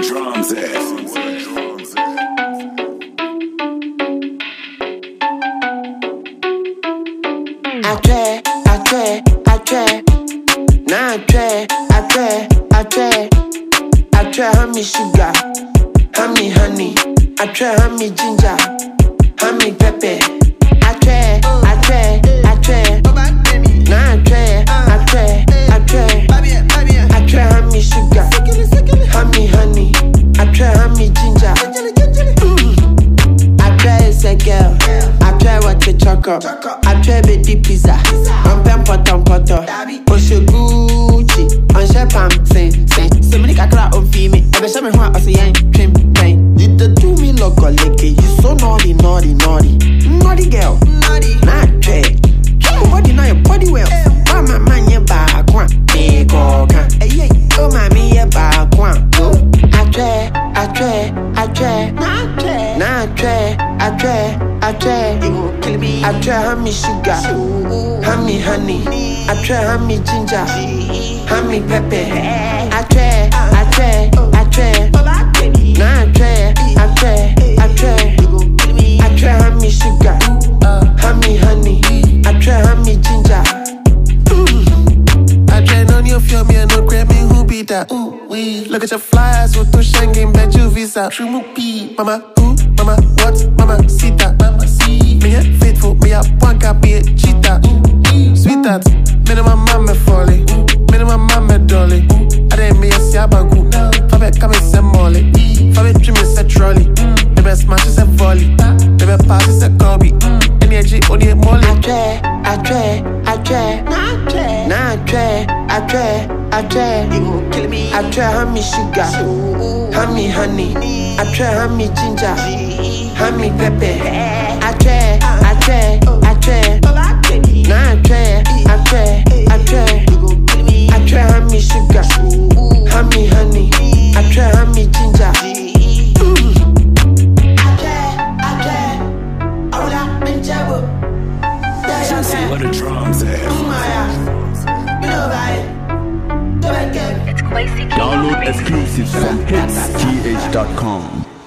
drums at? I try honey sugar, honey honey. I try honey ginger, honey pepper. I try. Nah, I try honey sugar, honey honey. I try honey ginger. I try a girl. I try what the chocolate. I try baby pizza. I'm potter. Osho Gucci. On shop I'm saying. So many kakra on me. Ever show me how I say I'm trim pain. You do me look or like you so naughty. Naughty girl. Nah, try. Your body know your body well. Why my man you back one? Big organ. Hey, oh my me you back one. I try. You gon' kill me. I try honey sugar, honey honey. I try honey ginger, honey pepper. I try. Nah, I try. You gon' kill me. I try honey sugar, honey honey. I try honey ginger. I try none you feel me and no grab me who be that. Look at your flyers, what to Schengen, bet you visa. Shumupi, mama, who, mama, what, mama, sita, mama, see. Me a faithful, me a wanka, be a cheetah. Sweetheart, me no my mama folly, me no my mama dolly. I didn't me a siabanku, Fabe come and say molly, Fabe dream is a trolley. The best match is a volley, the best pass is a Kobe. Energy only a molly. I try. You gon' kill me. I try honey sugar, honey honey. I try honey ginger, honey pepper. I try. Nah, I try. You gon' kill me. I try honey sugar, honey honey. I try honey ginger. What the drums at? Download exclusives from hitsgh.com.